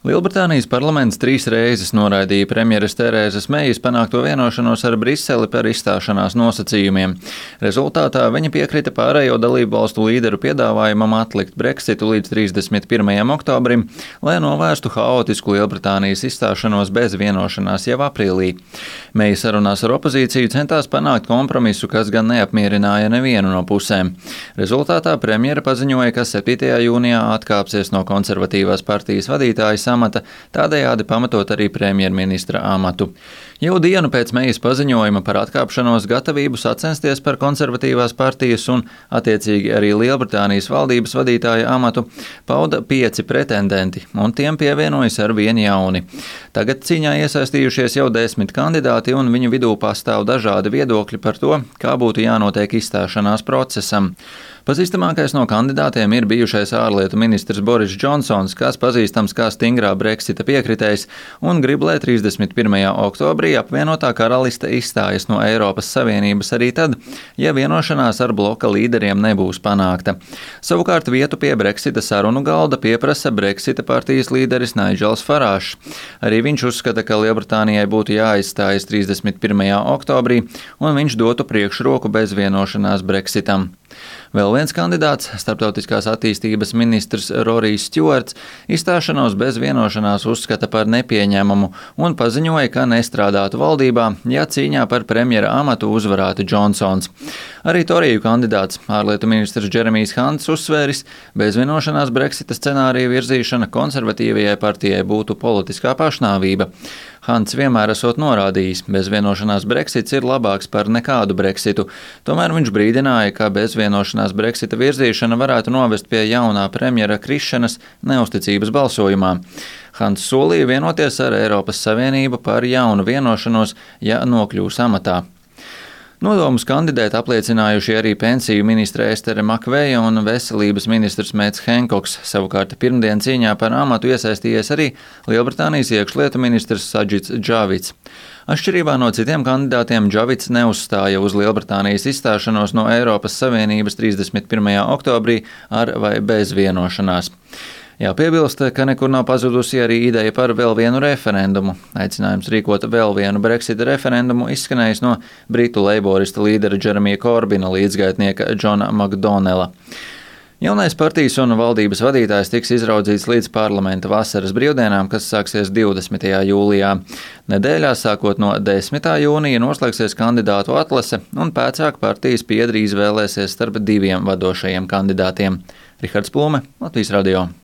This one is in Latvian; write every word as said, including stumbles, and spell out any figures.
Lielbritānijas parlaments trīs reizes noraidīja premjeres Terēzes Meijas panākto vienošanos ar Briseli par izstāšanās nosacījumiem. Rezultātā viņa piekrita pārējo dalību valstu līderu piedāvājumam atlikt Brexitu līdz trīsdesmit pirmajam oktobrim, lai novērstu haotisku Lielbritānijas izstāšanos bez vienošanās jau aprīlī. Meija sarunās ar opozīciju centās panākt kompromisu, kas gan neapmierināja nevienu no pusēm. Rezultātā premjera paziņoja, ka septītajā jūnijā atkāpsies no konservatīvās partijas vadītājas amata, tādējādi pamatot arī premjerministra amatu. Jau dienu pēc Meijas paziņojuma par atkāpšanos gatavību sacensties par konservatīvās partijas un attiecīgi arī Lielbritānijas valdības vadītāja amatu pauda pieci pretendenti, un tiem pievienojas ar vien jauni. Tagad cīņā iesaistījušies jau desmit kandidāti, un viņu vidū pastāv dažādi viedokļi par to, kā būtu jānotiek izstāšanās procesam. Pazīstamākais no kandidātiem ir bijušais ārlietu ministrs Boris Džonsons, kas pazīstams kā stingrā Brexita piekritējs un grib, lai trīsdesmit pirmajā oktobrī apvienotā karaliste izstājas no Eiropas Savienības arī tad, ja vienošanās ar bloka līderiem nebūs panākta. Savukārt vietu pie Brexita sarunu galda pieprasa Brexita partijas līderis Naidžels Farāžs. Arī viņš uzskata, ka Lielbritānijai būtu jāizstājas trīsdesmit pirmajā oktobrī, un viņš dotu priekšroku bez vienošanās Brexitam. Vēl viens kandidāts, starptautiskās attīstības ministrs Rorijs Stjuarts, izstāšanos bez vienošanās uzskata par nepieņemamu un paziņoja, ka nestrādātu valdībā, ja cīņā par premjera amatu uzvarētu Džonsons. Arī Toriju kandidāts, ārlietu ministrs Džeremijs Hants uzsvēris, bez vienošanās Brexita scenārija virzīšana konservatīvajai partijai būtu politiskā pašnāvība. Hants vienmēr esot norādījis, bez vienošanās Brexits ir labāks par nekādu Brexitu, tomēr viņš brīdināja, ka bez vienošanās Brexita virzīšana varētu novest pie jaunā premjera krišanas neusticības balsojumā. Hants solīja vienoties ar Eiropas Savienību par jaunu vienošanos, ja nokļūs amatā. Nodomus kandidēt apliecinājuši arī pensiju ministre Estere Makveja un veselības ministrs Mets Henkoks. Savukārt pirmdien cīņā par amatu iesaistījies arī Lielbritānijas iekšlietu ministrs Sadžits Džavits. Atšķirībā no citiem kandidātiem Džavits neuzstāja uz Lielbritānijas izstāšanos no Eiropas Savienības trīsdesmit pirmajā oktobrī ar vai bez vienošanās. Jāpiebilst, ka nekur nav pazudusi arī ideja par vēl vienu referendumu. Aicinājums rīkot vēl vienu Brexita referendumu izskanējis no britu leiborista līdera Džeremija Korbina līdzgaitnieka Džona Makdonela. Jaunais partijas un valdības vadītājs tiks izraudzīts līdz parlamenta vasaras brīvdienām, kas sāksies divdesmitajā jūlijā. Nedēļā sākot no desmitā jūnija noslēgsies kandidātu atlase, un pēcāk partijas piedri izvēlēsies starp diviem vadošajiem kandidātiem. Rihards Plume, Latvijas radio.